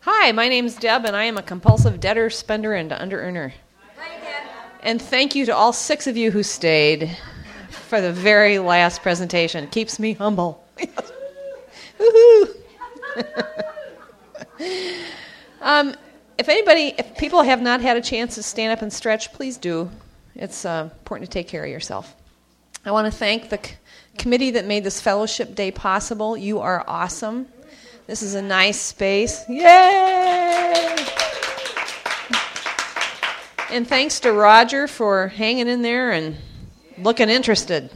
Hi, my name's Deb, and I am a compulsive debtor, spender, and under-earner. Hi, Deb. And thank you to all 6 of you who stayed for the very last presentation. It keeps me humble. Woohoo! If people have not had a chance to stand up and stretch, please do. It's important to take care of yourself. I want to thank the committee that made this fellowship day possible. You are awesome. This is a nice space. Yay! And thanks to Roger for hanging in there and looking interested.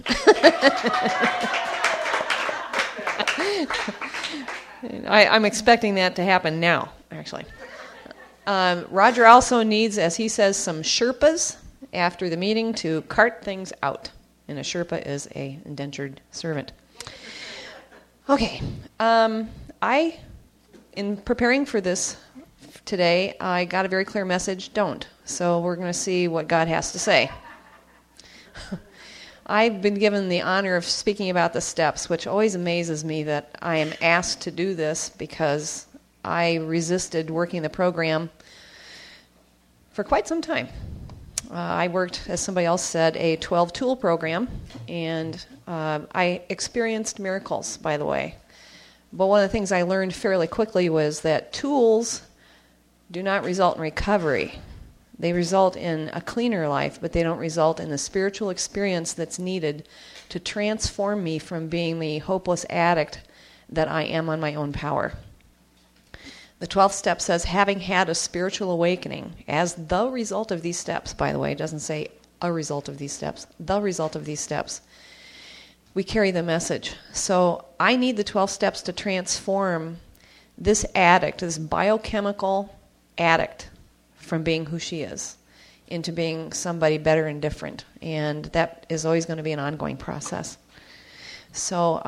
I'm expecting that to happen now, actually. Roger also needs, as he says, some Sherpas after the meeting to cart things out. And a Sherpa is an indentured servant. Okay. In preparing for this today, I got a very clear message, don't. So we're going to see what God has to say. I've been given the honor of speaking about the steps, which always amazes me that I am asked to do this because I resisted working the program for quite some time. I worked, as somebody else said, a 12-tool program, and I experienced miracles, by the way. But one of the things I learned fairly quickly was that tools do not result in recovery. They result in a cleaner life, but they don't result in the spiritual experience that's needed to transform me from being the hopeless addict that I am on my own power. The 12th step says, having had a spiritual awakening, as the result of these steps, by the way, it doesn't say a result of these steps, the result of these steps, we carry the message. So I need the 12 steps to transform this addict, this biochemical addict, from being who she is into being somebody better and different. And that is always going to be an ongoing process. So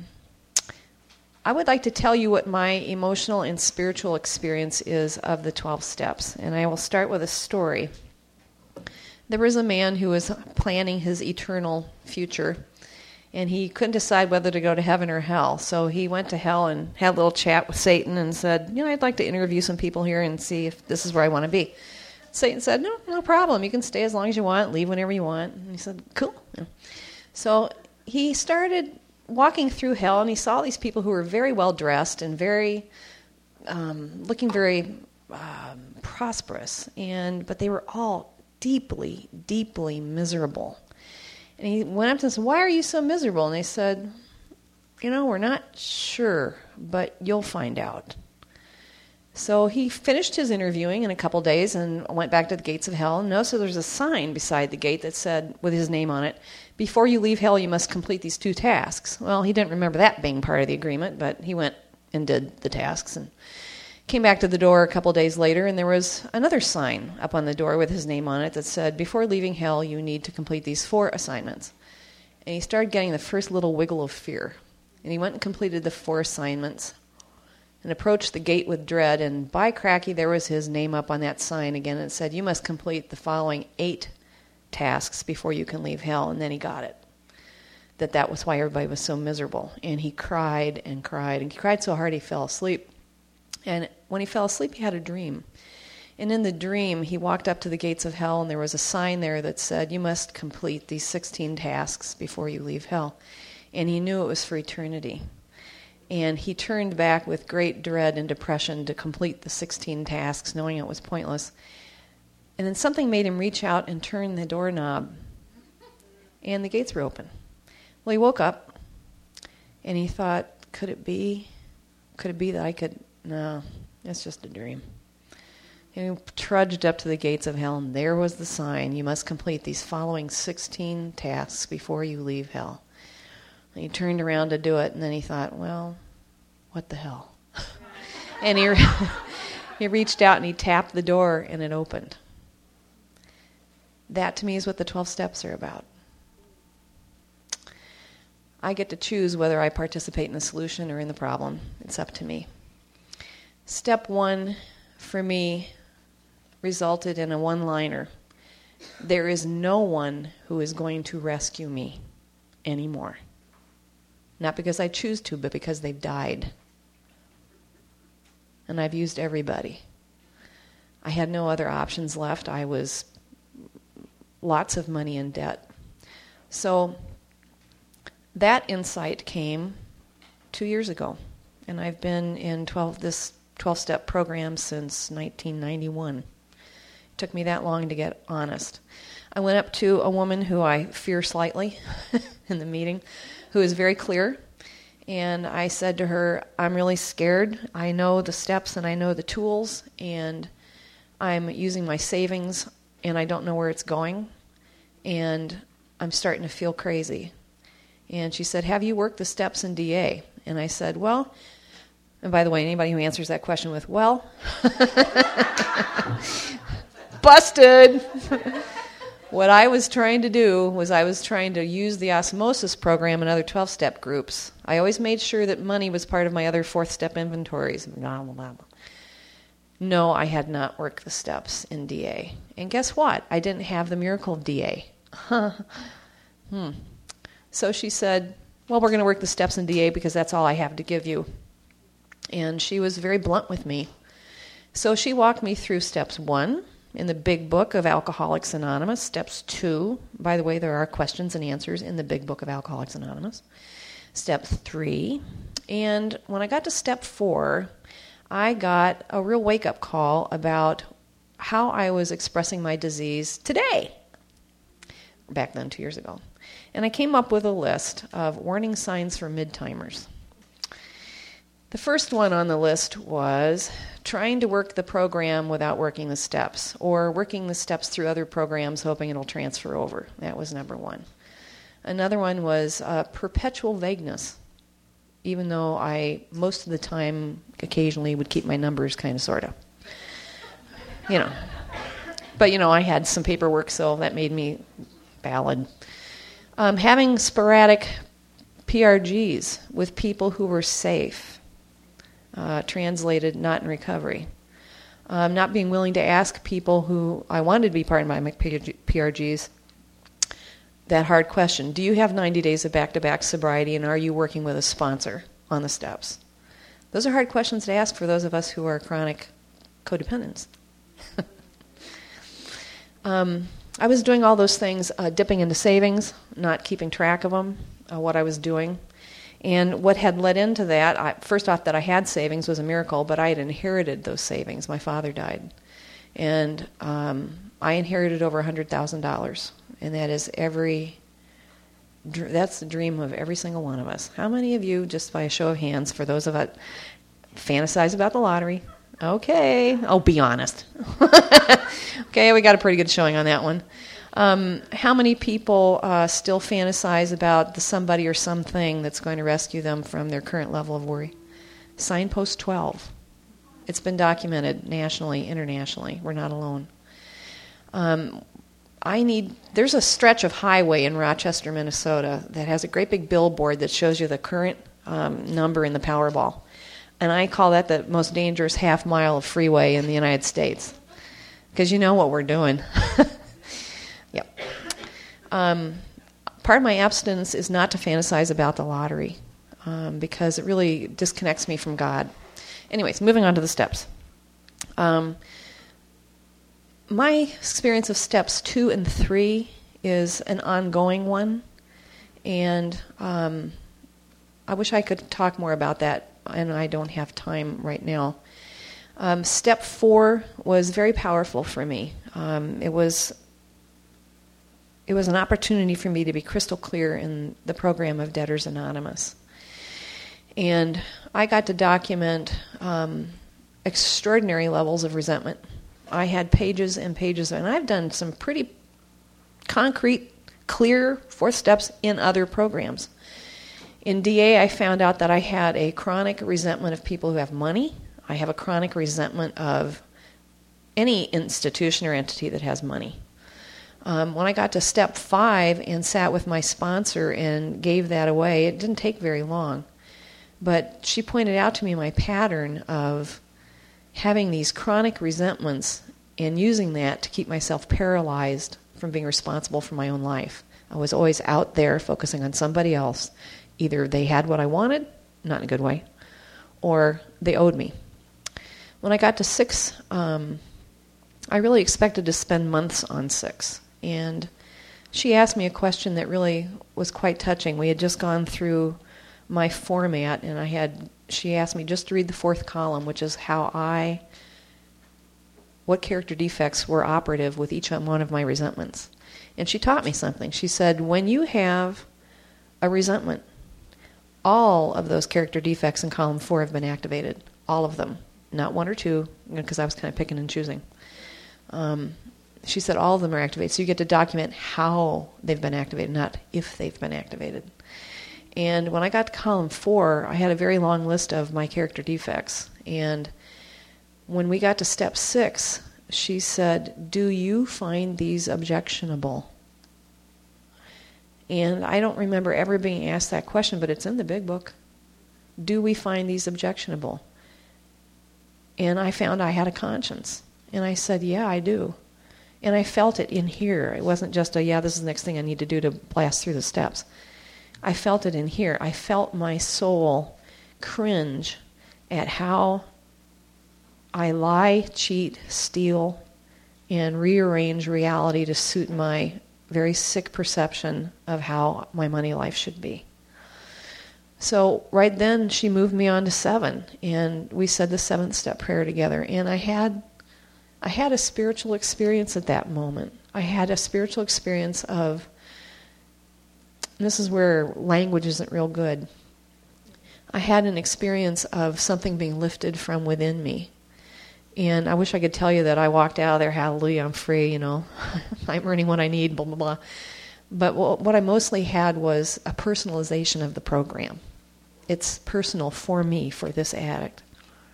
I would like to tell you what my emotional and spiritual experience is of the 12 steps. And I will start with a story. There was a man who was planning his eternal future, and he couldn't decide whether to go to heaven or hell. So he went to hell and had a little chat with Satan and said, I'd like to interview some people here and see if this is where I want to be. Satan said, no problem. You can stay as long as you want, leave whenever you want. And he said, cool. Yeah. So he started walking through hell, and he saw these people who were very well dressed and very, looking very prosperous, but they were all deeply, deeply miserable. And he went up to them and said, why are you so miserable? And they said, we're not sure, but you'll find out. So he finished his interviewing in a couple days and went back to the gates of hell. And noticed there's a sign beside the gate that said, with his name on it, before you leave hell, you must complete these 2 tasks. Well, he didn't remember that being part of the agreement, but he went and did the tasks and came back to the door a couple days later, and there was another sign up on the door with his name on it that said, before leaving hell, you need to complete these 4 assignments. And he started getting the first little wiggle of fear. And he went and completed the 4 assignments and approached the gate with dread, and by cracky, there was his name up on that sign again, and it said, you must complete the following 8 tasks before you can leave hell. And then he got it, that was why everybody was so miserable. And he cried and cried, and he cried so hard he fell asleep. And when he fell asleep, he had a dream. And in the dream, he walked up to the gates of hell, and there was a sign there that said, you must complete these 16 tasks before you leave hell. And he knew it was for eternity. And he turned back with great dread and depression to complete the 16 tasks, knowing it was pointless. And then something made him reach out and turn the doorknob, and the gates were open. Well, he woke up, and he thought, could it be that I could... No, it's just a dream. And he trudged up to the gates of hell, and there was the sign, you must complete these following 16 tasks before you leave hell. And he turned around to do it, and then he thought, well, what the hell? And he reached out and he tapped the door, and it opened. That, to me, is what the 12 steps are about. I get to choose whether I participate in the solution or in the problem. It's up to me. Step 1, for me, resulted in a one-liner. There is no one who is going to rescue me anymore. Not because I choose to, but because they've died. and I've used everybody. I had no other options left. I was lots of money in debt. So that insight came 2 years ago, and I've been in this 12-step program since 1991. It took me that long to get honest. I went up to a woman who I fear slightly in the meeting, who is very clear, and I said to her, I'm really scared. I know the steps and I know the tools, and I'm using my savings, and I don't know where it's going, and I'm starting to feel crazy. And she said, have you worked the steps in DA? And I said, well, and by the way, anybody who answers that question with, well, busted. What I was trying to do was I was trying to use the osmosis program and other 12-step groups. I always made sure that money was part of my other 4th-step inventories. Blah, blah, blah. No, I had not worked the steps in DA. And guess what? I didn't have the miracle of DA. So she said, well, we're going to work the steps in DA because that's all I have to give you. And she was very blunt with me. So she walked me through steps 1 in the big book of Alcoholics Anonymous, steps 2. By the way, there are questions and answers in the big book of Alcoholics Anonymous. Step 3. And when I got to step 4, I got a real wake-up call about how I was expressing my disease today, back then 2 years ago. And I came up with a list of warning signs for mid-timers. The first one on the list was trying to work the program without working the steps, or working the steps through other programs hoping it'll transfer over. That was number 1. Another one was perpetual vagueness, even though I, most of the time, occasionally would keep my numbers kind of, sort of. But, I had some paperwork, so that made me valid. Having sporadic PRGs with people who were safe, translated not in recovery. Not being willing to ask people who I wanted to be part of my PRGs that hard question. Do you have 90 days of back-to-back sobriety, and are you working with a sponsor on the steps? Those are hard questions to ask for those of us who are chronic codependents. I was doing all those things, dipping into savings, not keeping track of them, what I was doing. And what had led into that, first off, that I had savings was a miracle, but I had inherited those savings. My father died. And I inherited over $100,000. And that is that's the dream of every single one of us. How many of you, just by a show of hands, for those of us, fantasize about the lottery? Okay. Oh, be honest. Okay, we got a pretty good showing on that one. How many people still fantasize about the somebody or something that's going to rescue them from their current level of worry? Signpost 12. It's been documented nationally, internationally. We're not alone. There's a stretch of highway in Rochester, Minnesota that has a great big billboard that shows you the current number in the Powerball. And I call that the most dangerous half mile of freeway in the United States. Because you know what we're doing. Yep. Part of my abstinence is not to fantasize about the lottery because it really disconnects me from God. Anyways, moving on to the steps. My experience of steps 2 and 3 is an ongoing one, and I wish I could talk more about that, and I don't have time right now. Step 4 was very powerful for me. It was an opportunity for me to be crystal clear in the program of Debtors Anonymous. And I got to document extraordinary levels of resentment. I had pages and pages, and I've done some pretty concrete, clear 4 steps in other programs. In DA, I found out that I had a chronic resentment of people who have money. I have a chronic resentment of any institution or entity that has money. When I got to step 5 and sat with my sponsor and gave that away, it didn't take very long. But she pointed out to me my pattern of having these chronic resentments and using that to keep myself paralyzed from being responsible for my own life. I was always out there focusing on somebody else. Either they had what I wanted, not in a good way, or they owed me. When I got to 6, I really expected to spend months on 6. And she asked me a question that really was quite touching. We had just gone through my format, and she asked me just to read the 4th column, which is what character defects were operative with each one of my resentments. And she taught me something. She said, when you have a resentment, all of those character defects in column 4 have been activated. All of them. Not 1 or 2, because I was kind of picking and choosing. She said all of them are activated. So you get to document how they've been activated, not if they've been activated. And when I got to column 4, I had a very long list of my character defects. And when we got to step 6, she said, do you find these objectionable? And I don't remember ever being asked that question, but it's in the big book. Do we find these objectionable? And I found I had a conscience. And I said, yeah, I do. And I felt it in here. It wasn't just this is the next thing I need to do to blast through the steps. I felt it in here. I felt my soul cringe at how I lie, cheat, steal, and rearrange reality to suit my very sick perception of how my money life should be. So right then she moved me on to 7, and we said the 7th step prayer together. And I had a spiritual experience at that moment. I had a spiritual experience of, and this is where language isn't real good. I had an experience of something being lifted from within me. And I wish I could tell you that I walked out of there, hallelujah, I'm free, I'm earning what I need, blah, blah, blah. But what I mostly had was a personalization of the program. It's personal for me, for this addict.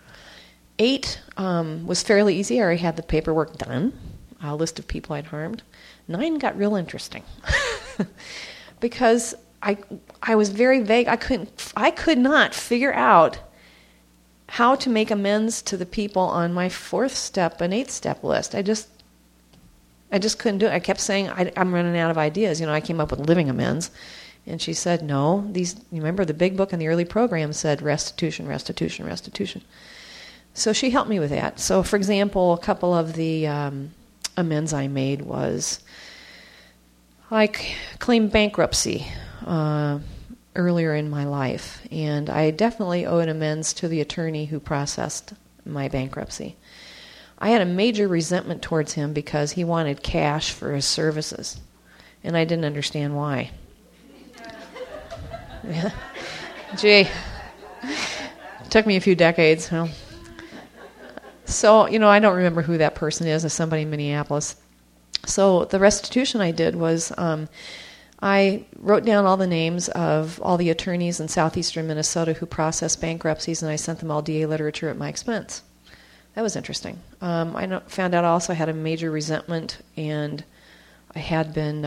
8 was fairly easy. I already had the paperwork done, a list of people I'd harmed. 9 got real interesting because I was very vague. I could not figure out how to make amends to the people on my 4th step and 8th step list. I just couldn't do it. I kept saying, I'm running out of ideas. I came up with living amends. And she said, no, remember the big book in the early program said restitution, restitution, restitution. So she helped me with that. So, for example, a couple of the amends I made was I claimed bankruptcy earlier in my life, and I definitely owe an amends to the attorney who processed my bankruptcy. I had a major resentment towards him because he wanted cash for his services, and I didn't understand why. Yeah. Gee, it took me a few decades. So, I don't remember who that person is. It's somebody in Minneapolis. So the restitution I did was I wrote down all the names of all the attorneys in southeastern Minnesota who processed bankruptcies, and I sent them all DA literature at my expense. That was interesting. I found out also I had a major resentment, and I had been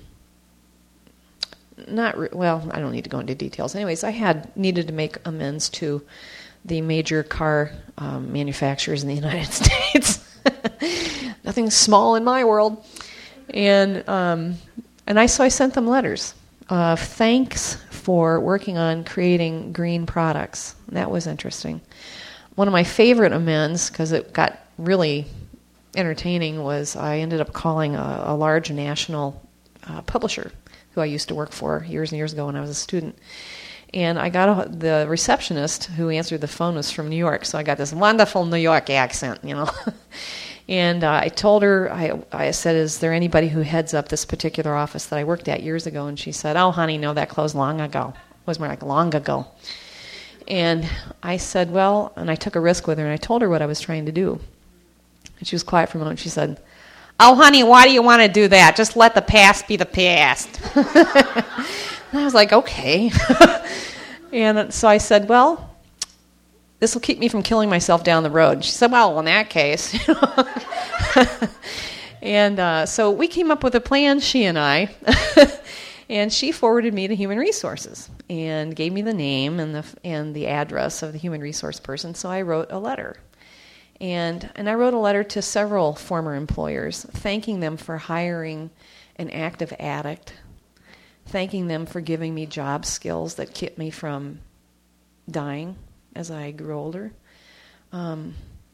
I don't need to go into details. Anyways, I needed to make amends to the major car manufacturers in the United States. Nothing small in my world. And I sent them letters of thanks for working on creating green products. That was interesting. One of my favorite amends, because it got really entertaining, was I ended up calling a large national publisher who I used to work for years and years ago when I was a student. And I got the receptionist who answered the phone was from New York, so I got this wonderful New York accent, And I told her, I said, is there anybody who heads up this particular office that I worked at years ago? And she said, oh, honey, no, that closed long ago. It was more like long ago. And I said, well, and I took a risk with her, and I told her what I was trying to do. And she was quiet for a moment. She said, oh, honey, why do you want to do that? Just let the past be the past. And I was like, okay. And so I said, well, this will keep me from killing myself down the road. She said, well, in that case. And so we came up with a plan, she and I. And she forwarded me to Human Resources and gave me the name and the address of the human resource person. So I wrote a letter. And I wrote a letter to several former employers, thanking them for hiring an active addict, thanking them for giving me job skills that kept me from dying as I grew older.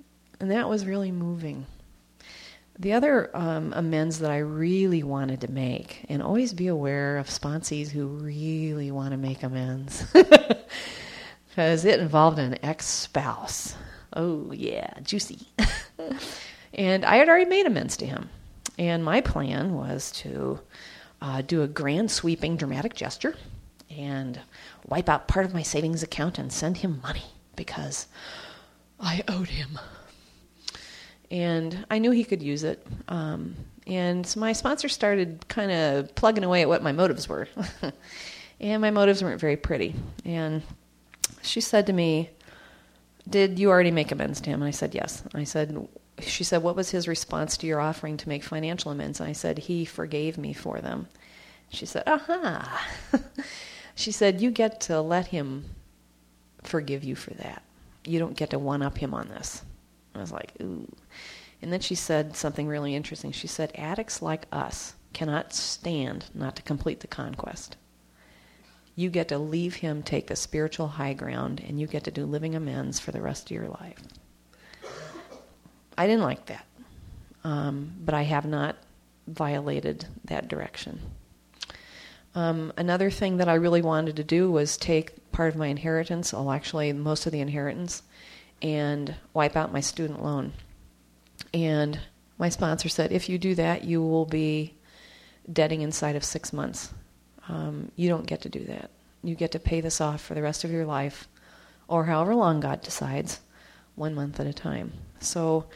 And that was really moving. The other amends that I really wanted to make, and always be aware of sponsees who really want to make amends, because it involved an ex-spouse. Oh, yeah, juicy. And I had already made amends to him. And my plan was to do a grand, sweeping, dramatic gesture and wipe out part of my savings account and send him money because I owed him. And I knew he could use it. And so my sponsor started kind of plugging away at what my motives were. And my motives weren't very pretty. And she said to me, "Did you already make amends to him?" And I said, "Yes." She said, "What was his response to your offering to make financial amends?" And I said, "He forgave me for them." She said, "Aha." She said, "You get to let him forgive you for that. You don't get to one-up him on this." I was like, ooh. And then she said something really interesting. She said, "Addicts like us cannot stand not to complete the conquest. You get to leave him take the spiritual high ground, and you get to do living amends for the rest of your life." I didn't like that, but I have not violated that direction. Another thing that I really wanted to do was take part of my inheritance, well, actually most of the inheritance, and wipe out my student loan. And my sponsor said, "If you do that, you will be deading inside of 6 months. You don't get to do that. You get to pay this off for the rest of your life, or however long God decides, 1 month at a time." So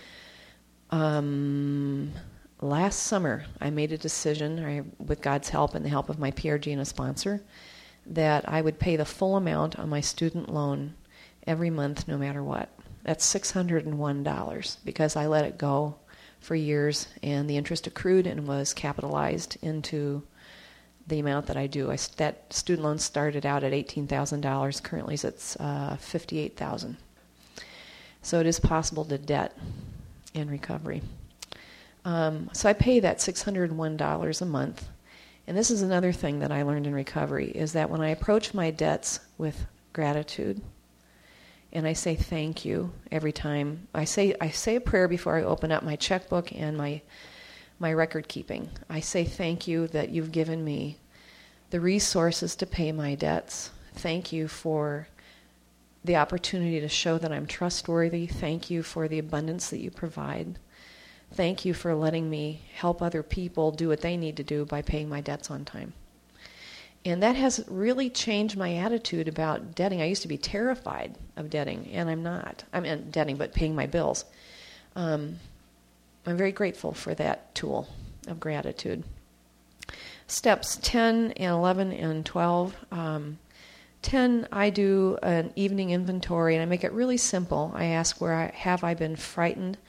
last summer, I made a decision, with God's help and the help of my PRG and a sponsor, that I would pay the full amount on my student loan every month, no matter what. That's $601 because I let it go for years, and the interest accrued and was capitalized into the amount that I do. That student loan started out at $18,000. Currently, it's $58,000. So it is possible to debt in recovery. So I pay that $601 a month. And this is another thing that I learned in recovery, is that when I approach my debts with gratitude, and I say thank you every time, I say a prayer before I open up my checkbook and my record keeping. I say thank you that you've given me the resources to pay my debts. Thank you for the opportunity to show that I'm trustworthy. Thank you for the abundance that you provide. Thank you for letting me help other people do what they need to do by paying my debts on time. And that has really changed my attitude about debting. I used to be terrified of debting, and I'm not. I mean, debting, but paying my bills. I'm very grateful for that tool of gratitude. Steps 10 and 11 and 12. 10, I do an evening inventory, and I make it really simple. I ask, have I been frightened,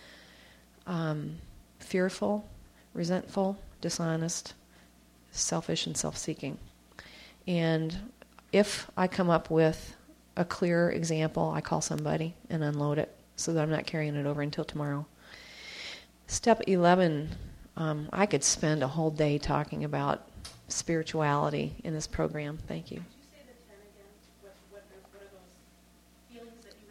fearful, resentful, dishonest, selfish, and self-seeking? And if I come up with a clear example, I call somebody and unload it so that I'm not carrying it over until tomorrow. Step 11, I could spend a whole day talking about spirituality in this program. Thank you. Could you say the 10 again? What are those feelings that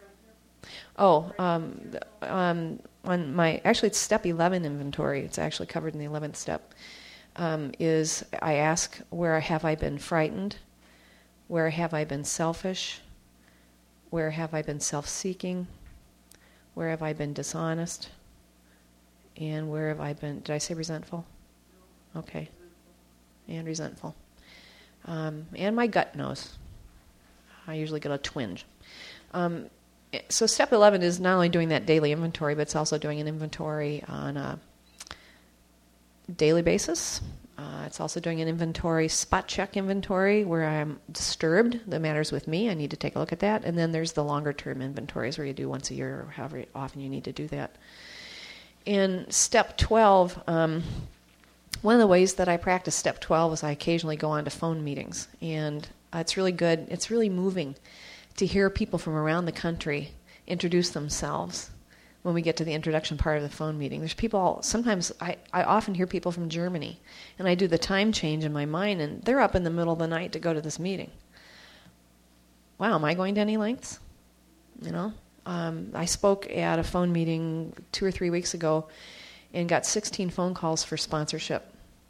you run through? On my, actually it's step 11 inventory. It's actually covered in the 11th step. Is I ask, where have I been frightened? Where have I been selfish? Where have I been self-seeking? Where have I been dishonest? And where have I been, did I say resentful? No. Okay. And resentful. And my gut knows. I usually get a twinge. So step 11 is not only doing that daily inventory, but it's also doing an inventory on a daily basis. It's also doing an inventory, spot check inventory, where I'm disturbed, that matters with me. I need to take a look at that. And then there's the longer term inventories where you do once a year or however often you need to do that. In step 12, one of the ways that I practice step 12 is I occasionally go on to phone meetings. And it's really good. It's really moving to hear people from around the country introduce themselves when we get to the introduction part of the phone meeting. There's people, sometimes I often hear people from Germany, and I do the time change in my mind, and they're up in the middle of the night to go to this meeting. Wow, am I going to any lengths? You know? I spoke at a phone meeting 2 or 3 weeks ago and got 16 phone calls for sponsorship.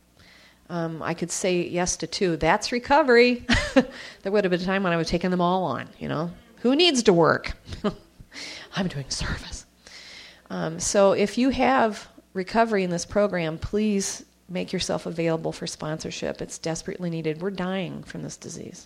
I could say yes to 2. That's recovery. There would have been a time when I would have taken them all on, Who needs to work? I'm doing service. So if you have recovery in this program, please make yourself available for sponsorship. It's desperately needed. We're dying from this disease.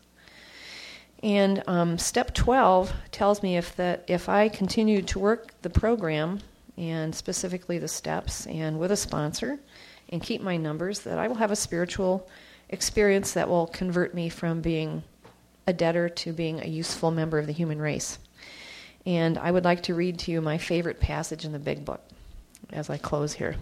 And step 12 tells me if I continue to work the program, and specifically the steps, and with a sponsor, and keep my numbers, that I will have a spiritual experience that will convert me from being a debtor to being a useful member of the human race. And I would like to read to you my favorite passage in the Big Book as I close here.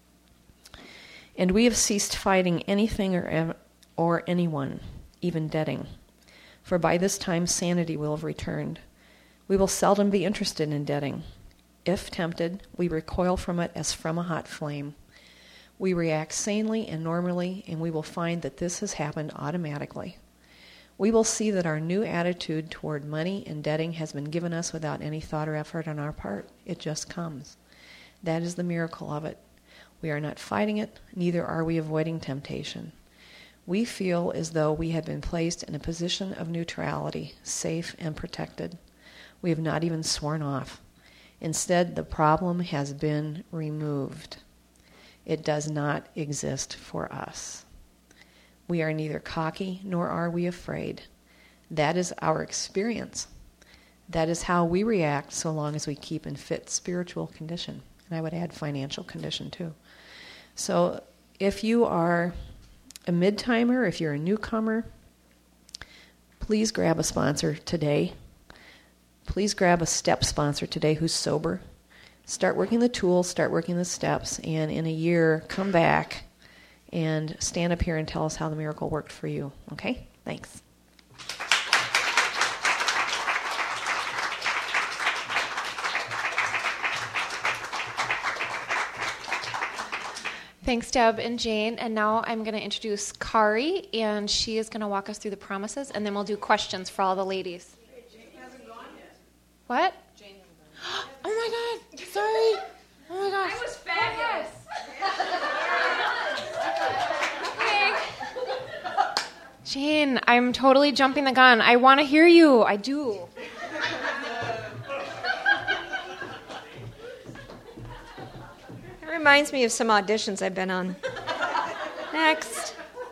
And we have ceased fighting anything or anyone, even debting. For by this time sanity will have returned. We will seldom be interested in debting. If tempted, we recoil from it as from a hot flame. We react sanely and normally, and we will find that this has happened automatically. We will see that our new attitude toward money and debting has been given us without any thought or effort on our part. It just comes. That is the miracle of it. We are not fighting it, neither are we avoiding temptation. We feel as though we had been placed in a position of neutrality, safe and protected. We have not even sworn off. Instead, the problem has been removed. It does not exist for us. We are neither cocky nor are we afraid. That is our experience. That is how we react so long as we keep in fit spiritual condition. And I would add financial condition too. So if you are a mid-timer, if you're a newcomer, please grab a sponsor today. Please grab a step sponsor today who's sober. Start working the tools, start working the steps, and in a year, come back and stand up here and tell us how the miracle worked for you. Okay? Thanks. Thanks, Deb and Jane. And now I'm going to introduce Kari, and she is going to walk us through the promises, and then we'll do questions for all the ladies. Jane hasn't gone yet. What? Jane hasn't gone. Oh, my God. Sorry. Oh, my gosh. I was fabulous. Okay. Jane, I'm totally jumping the gun. I want to hear you. I do. It reminds me of some auditions I've been on. Next.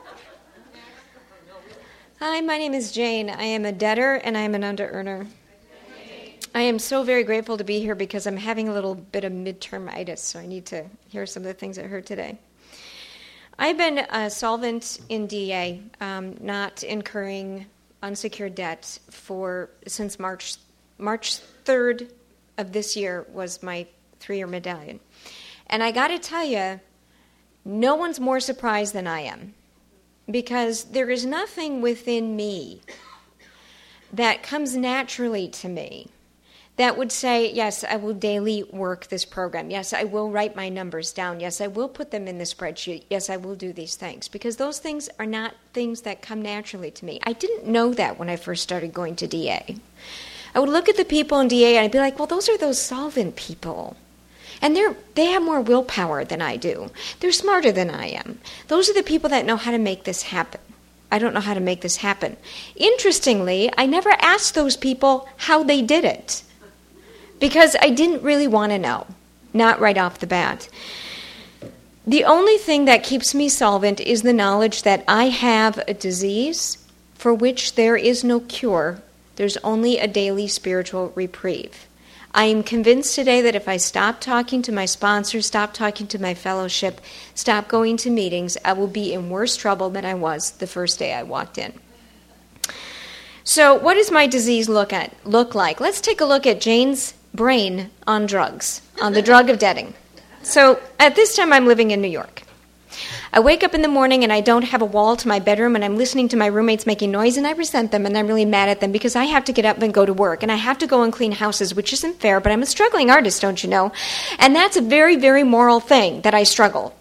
Hi, my name is Jane. I am a debtor and I am an under-earner. I am so very grateful to be here because I'm having a little bit of midterm-itis, so I need to hear some of the things I heard today. I've been a solvent in DA, not incurring unsecured debt since March 3rd of this year was my 3-year medallion. And I got to tell you, no one's more surprised than I am, because there is nothing within me that comes naturally to me that would say, yes, I will daily work this program. Yes, I will write my numbers down. Yes, I will put them in the spreadsheet. Yes, I will do these things, because those things are not things that come naturally to me. I didn't know that when I first started going to DA. I would look at the people in DA and I'd be like, well, those are those solvent people. And they have more willpower than I do. They're smarter than I am. Those are the people that know how to make this happen. I don't know how to make this happen. Interestingly, I never asked those people how they did it, because I didn't really want to know, not right off the bat. The only thing that keeps me solvent is the knowledge that I have a disease for which there is no cure. There's only a daily spiritual reprieve. I am convinced today that if I stop talking to my sponsors, stop talking to my fellowship, stop going to meetings, I will be in worse trouble than I was the first day I walked in. So what does my disease look like? Let's take a look at Jane's brain on drugs, on the drug of debting. So at this time, I'm living in New York. I wake up in the morning and I don't have a wall to my bedroom, and I'm listening to my roommates making noise, and I resent them, and I'm really mad at them because I have to get up and go to work, and I have to go and clean houses, which isn't fair, but I'm a struggling artist, don't you know? And that's a very, very moral thing that I struggle,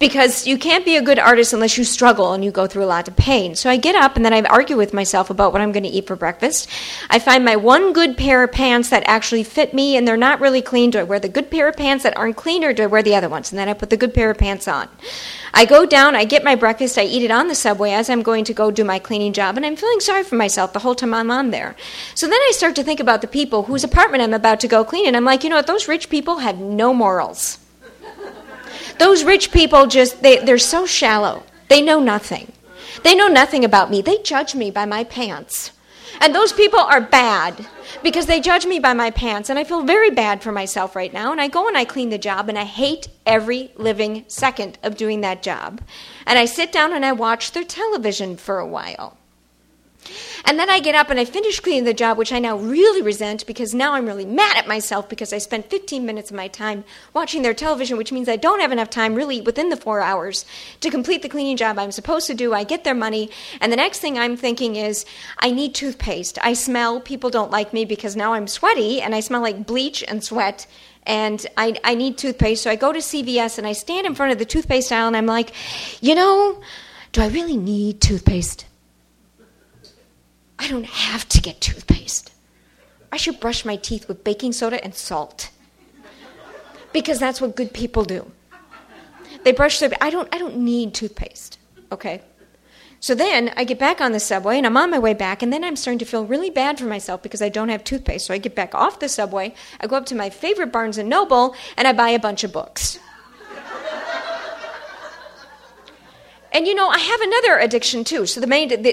because you can't be a good artist unless you struggle and you go through a lot of pain. So I get up and then I argue with myself about what I'm going to eat for breakfast. I find my one good pair of pants that actually fit me and they're not really clean. Do I wear the good pair of pants that aren't clean, or do I wear the other ones? And then I put the good pair of pants on. I go down, I get my breakfast, I eat it on the subway as I'm going to go do my cleaning job, and I'm feeling sorry for myself the whole time I'm on there. So then I start to think about the people whose apartment I'm about to go clean, and I'm like, you know what, those rich people have no morals. Those rich people they're so shallow. They know nothing. They know nothing about me. They judge me by my pants. And those people are bad because they judge me by my pants. And I feel very bad for myself right now. And I go and I clean the job, and I hate every living second of doing that job. And I sit down and I watch their television for a while. And then I get up and I finish cleaning the job, which I now really resent because now I'm really mad at myself because I spent 15 minutes of my time watching their television, which means I don't have enough time really within the 4 hours to complete the cleaning job I'm supposed to do. I get their money, and the next thing I'm thinking is, I need toothpaste. I smell, people don't like me because now I'm sweaty and I smell like bleach and sweat, and I need toothpaste. So I go to CVS and I stand in front of the toothpaste aisle and I'm like, you know, do I really need toothpaste? I don't have to get toothpaste. I should brush my teeth with baking soda and salt. Because that's what good people do. They brush their... I don't need toothpaste, okay? So then I get back on the subway, and I'm on my way back, and then I'm starting to feel really bad for myself because I don't have toothpaste. So I get back off the subway, I go up to my favorite Barnes & Noble, and I buy a bunch of books. And you know, I have another addiction too. So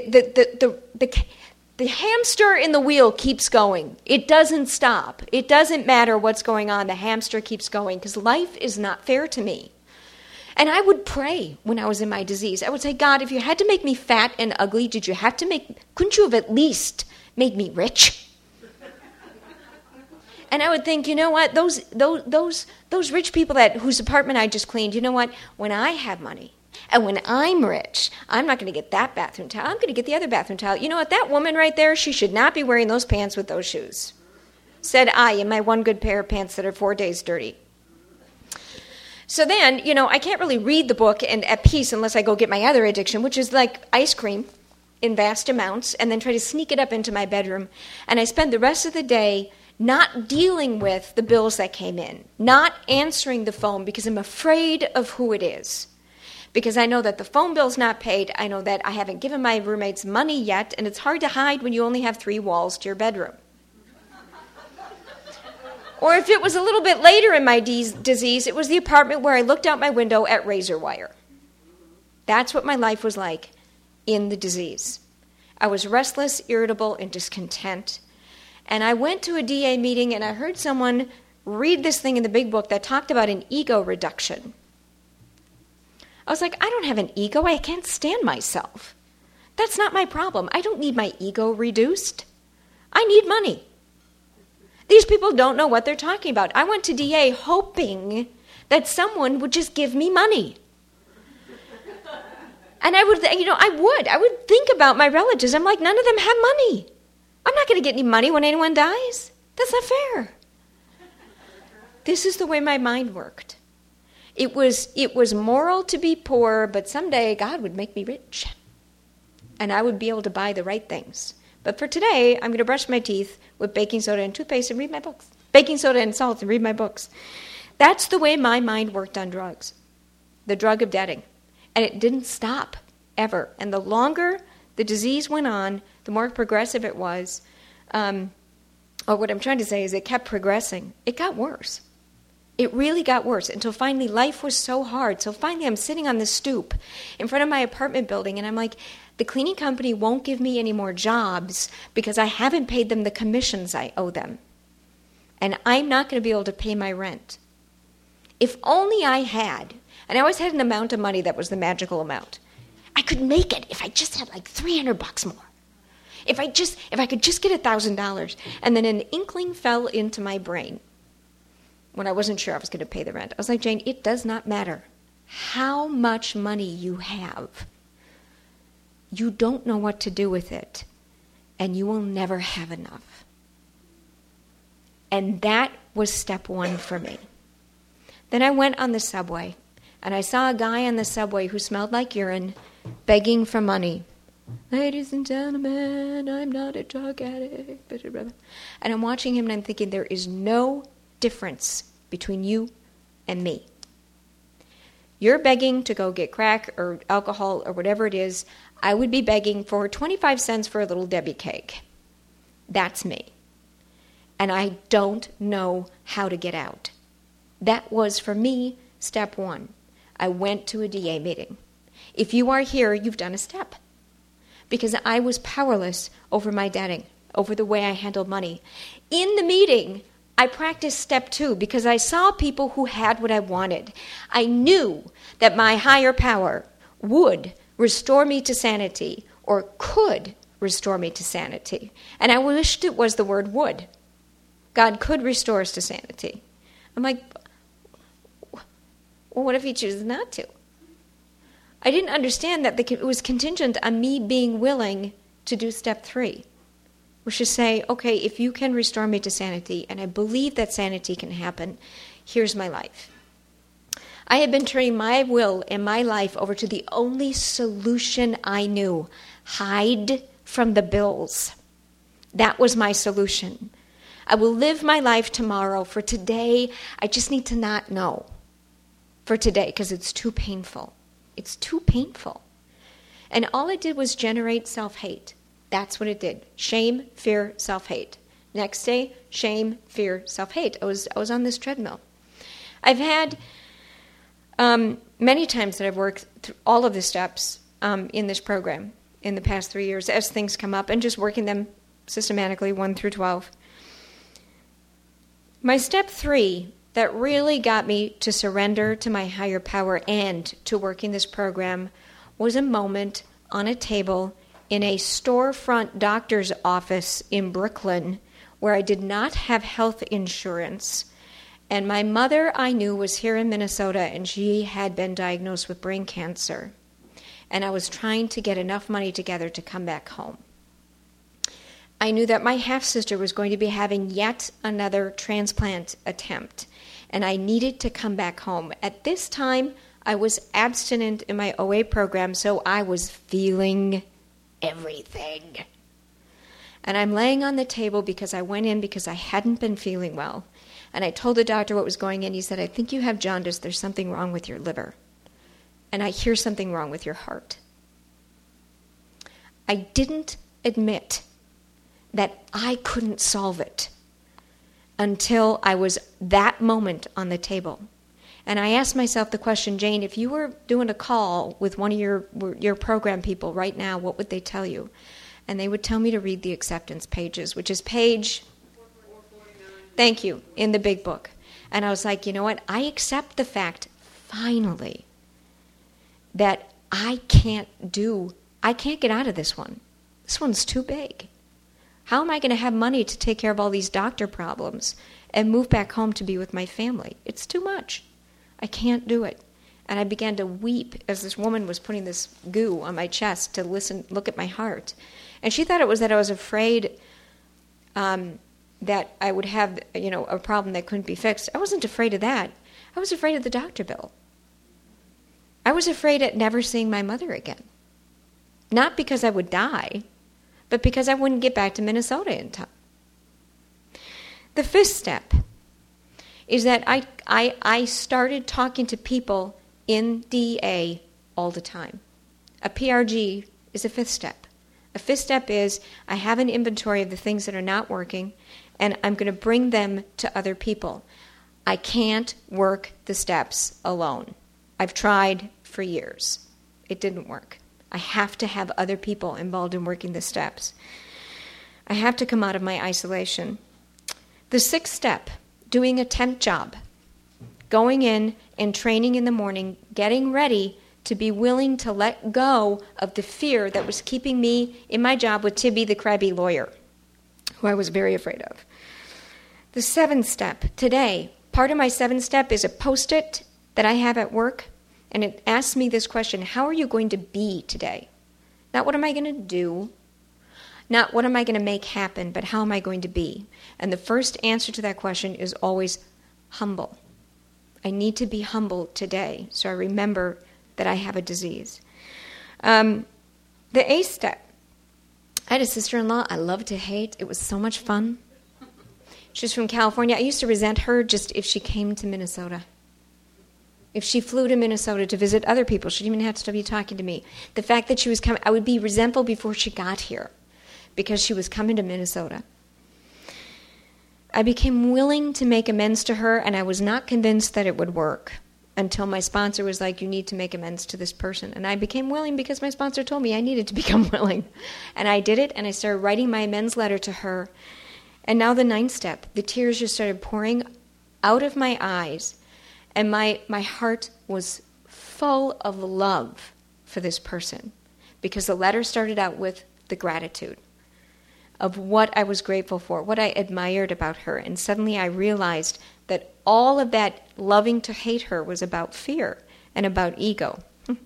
the hamster in the wheel keeps going. It doesn't stop. It doesn't matter what's going on. The hamster keeps going because life is not fair to me. And I would pray when I was in my disease. I would say, God, if you had to make me fat and ugly, couldn't you have at least made me rich? And I would think, you know what, those rich people whose apartment I just cleaned, you know what, when I have money, and when I'm rich, I'm not going to get that bathroom towel. I'm going to get the other bathroom towel. You know what? That woman right there, she should not be wearing those pants with those shoes. Said I in my one good pair of pants that are 4 days dirty. So then, you know, I can't really read the book and at peace unless I go get my other addiction, which is like ice cream in vast amounts, and then try to sneak it up into my bedroom. And I spend the rest of the day not dealing with the bills that came in, not answering the phone because I'm afraid of who it is. Because I know that the phone bill's not paid. I know that I haven't given my roommates money yet, and it's hard to hide when you only have 3 walls to your bedroom. Or if it was a little bit later in my disease, it was the apartment where I looked out my window at razor wire. That's what my life was like in the disease. I was restless, irritable, and discontent. And I went to a DA meeting, and I heard someone read this thing in the big book that talked about an ego reduction. I was like, I don't have an ego. I can't stand myself. That's not my problem. I don't need my ego reduced. I need money. These people don't know what they're talking about. I went to DA hoping that someone would just give me money. And I would think about my relatives. I'm like, none of them have money. I'm not going to get any money when anyone dies. That's not fair. This is the way my mind worked. It was moral to be poor, but someday God would make me rich. And I would be able to buy the right things. But for today, I'm going to brush my teeth with baking soda and toothpaste and read my books. Baking soda and salt and read my books. That's the way my mind worked on drugs. The drug of debting. And it didn't stop, ever. And the longer the disease went on, the more progressive it was. Or what I'm trying to say is it kept progressing. It got worse. It really got worse until finally life was so hard. So finally I'm sitting on the stoop in front of my apartment building, and I'm like, the cleaning company won't give me any more jobs because I haven't paid them the commissions I owe them. And I'm not going to be able to pay my rent. If only I had, and I always had an amount of money that was the magical amount. I could make it if I just had like $300 more. If I could just get $1,000. And then an inkling fell into my brain. When I wasn't sure I was going to pay the rent. I was like, Jane, it does not matter how much money you have. You don't know what to do with it, and you will never have enough. And that was step 1 for me. Then I went on the subway, And I saw a guy on the subway who smelled like urine begging for money. Ladies and gentlemen, I'm not a drug addict. And I'm watching him and I'm thinking, there is no difference between you and me. You're begging to go get crack or alcohol or whatever it is. I would be begging for 25 cents for a little Debbie cake. That's me. And I don't know how to get out. That was, for me, step one. I went to a DA meeting. If you are here, you've done a step. Because I was powerless over my debting, over the way I handled money. In the meeting, I practiced step two because I saw people who had what I wanted. I knew that my higher power would restore me to sanity or could restore me to sanity. And I wished it was the word would. God could restore us to sanity. I'm like, well, what if he chooses not to? I didn't understand that it was contingent on me being willing to do step three, which is say, okay, if you can restore me to sanity, and I believe that sanity can happen, here's my life. I had been turning my will and my life over to the only solution I knew: hide from the bills. That was my solution. I will live my life tomorrow. For today, I just need to not know. For today, because it's too painful. It's too painful. And all it did was generate self-hate. That's what it did. Shame, fear, self-hate. Next day, shame, fear, self-hate. I was on this treadmill. I've had many times that I've worked through all of the steps in this program in the past 3 years as things come up and just working them systematically 1 through 12. My step 3 that really got me to surrender to my higher power and to working this program was a moment on a table in a storefront doctor's office in Brooklyn where I did not have health insurance. And my mother, I knew, was here in Minnesota, and she had been diagnosed with brain cancer. And I was trying to get enough money together to come back home. I knew that my half-sister was going to be having yet another transplant attempt, and I needed to come back home. At this time, I was abstinent in my OA program, so I was feeling everything. And I'm laying on the table because I went in because I hadn't been feeling well. And I told the doctor what was going on. He said, I think you have jaundice. There's something wrong with your liver. And I hear something wrong with your heart. I didn't admit that I couldn't solve it until I was that moment on the table. And I asked myself the question, Jane, if you were doing a call with one of your program people right now, what would they tell you? And they would tell me to read the acceptance pages, which is page 449. Thank you, in the big book. And I was like, you know what? I accept the fact, finally, that I can't get out of this one. This one's too big. How am I going to have money to take care of all these doctor problems and move back home to be with my family? It's too much. I can't do it. And I began to weep as this woman was putting this goo on my chest to look at my heart. And she thought it was that I was afraid that I would have, a problem that couldn't be fixed. I wasn't afraid of that. I was afraid of the doctor bill. I was afraid of never seeing my mother again. Not because I would die, but because I wouldn't get back to Minnesota in time. The 5th step is that I started talking to people in DA all the time. A PRG is a 5th step. A 5th step is I have an inventory of the things that are not working, and I'm going to bring them to other people. I can't work the steps alone. I've tried for years. It didn't work. I have to have other people involved in working the steps. I have to come out of my isolation. The 6th step, doing a temp job. Going in and training in the morning, getting ready to be willing to let go of the fear that was keeping me in my job with Tibby, the crabby lawyer, who I was very afraid of. The 7th step, today, part of my 7th step is a Post-it that I have at work. And it asks me this question, how are you going to be today? Not what am I going to do? Not what am I going to make happen, but how am I going to be? And the first answer to that question is always humble. I need to be humble today so I remember that I have a disease. The A step. I had a sister-in-law I loved to hate. It was so much fun. She's from California. I used to resent her just if she came to Minnesota. If she flew to Minnesota to visit other people, she didn't even have to be talking to me. The fact that she was coming, I would be resentful before she got here because she was coming to Minnesota. I became willing to make amends to her, and I was not convinced that it would work until my sponsor was like, you need to make amends to this person. And I became willing because my sponsor told me I needed to become willing. And I did it, and I started writing my amends letter to her. And now the 9th step, the tears just started pouring out of my eyes, and my heart was full of love for this person because the letter started out with the gratitude of what I was grateful for, what I admired about her. And suddenly I realized that all of that loving to hate her was about fear and about ego.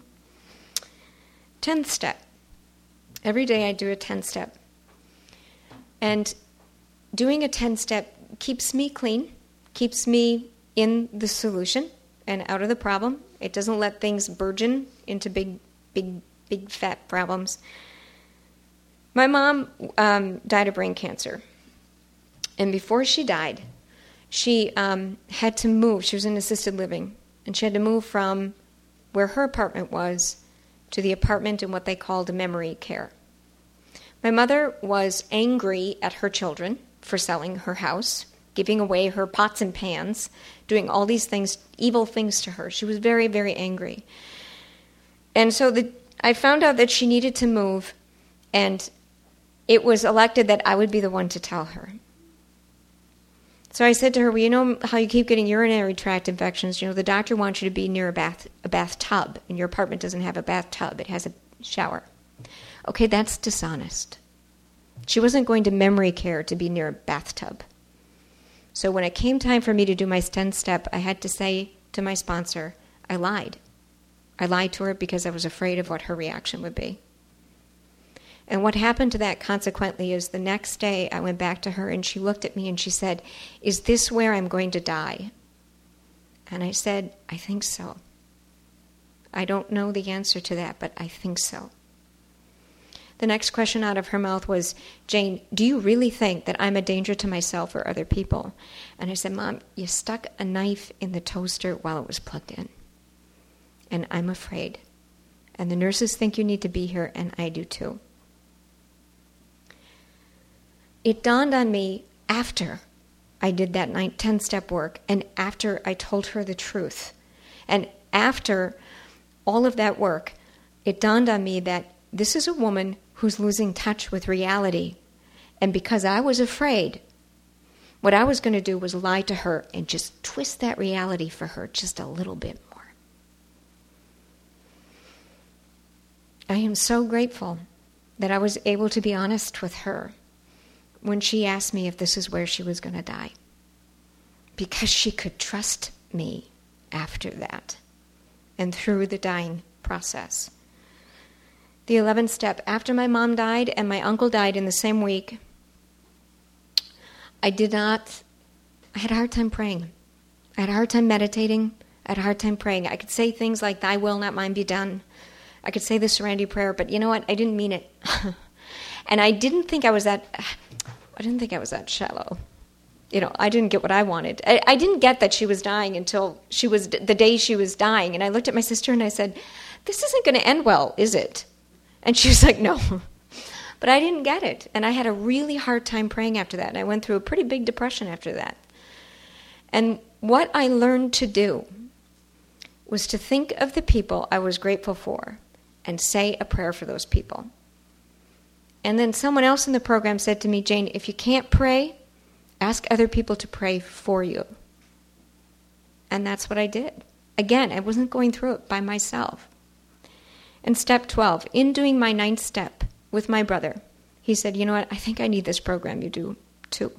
10th step. Every day I do a 10th step. And doing a 10th step keeps me clean, keeps me in the solution and out of the problem. It doesn't let things burgeon into big fat problems. My mom died of brain cancer. And before she died, she had to move. She was in assisted living. And she had to move from where her apartment was to the apartment in what they called a memory care. My mother was angry at her children for selling her house, giving away her pots and pans, doing all these things, evil things to her. She was very, very angry. And so I found out that she needed to move, and it was elected that I would be the one to tell her. So I said to her, well, you know how you keep getting urinary tract infections? You know, the doctor wants you to be near a bathtub, and your apartment doesn't have a bathtub. It has a shower. Okay, that's dishonest. She wasn't going to memory care to be near a bathtub. So when it came time for me to do my 10th step, I had to say to my sponsor, I lied. I lied to her because I was afraid of what her reaction would be. And what happened to that consequently is the next day I went back to her and she looked at me and she said, is this where I'm going to die? And I said, I think so. I don't know the answer to that, but I think so. The next question out of her mouth was, Jane, do you really think that I'm a danger to myself or other people? And I said, Mom, you stuck a knife in the toaster while it was plugged in. And I'm afraid. And the nurses think you need to be here, and I do too. It dawned on me after I did that 10-step work and after I told her the truth. And after all of that work, it dawned on me that this is a woman who's losing touch with reality. And because I was afraid, what I was going to do was lie to her and just twist that reality for her just a little bit more. I am so grateful that I was able to be honest with her when she asked me if this is where she was going to die, because she could trust me after that and through the dying process. The 11th step, after my mom died and my uncle died in the same week, I had a hard time praying. I had a hard time meditating. I had a hard time praying. I could say things like, thy will, not mine, be done. I could say the serenity prayer, but you know what? I didn't mean it. And I didn't think I was that shallow. You know, I didn't get what I wanted. I didn't get that she was dying until the day she was dying. And I looked at my sister and I said, this isn't going to end well, is it? And she was like, no. But I didn't get it. And I had a really hard time praying after that. And I went through a pretty big depression after that. And what I learned to do was to think of the people I was grateful for and say a prayer for those people. And then someone else in the program said to me, Jane, if you can't pray, ask other people to pray for you. And that's what I did. Again, I wasn't going through it by myself. And step 12, in doing my 9th step with my brother, he said, you know what, I think I need this program, you do too.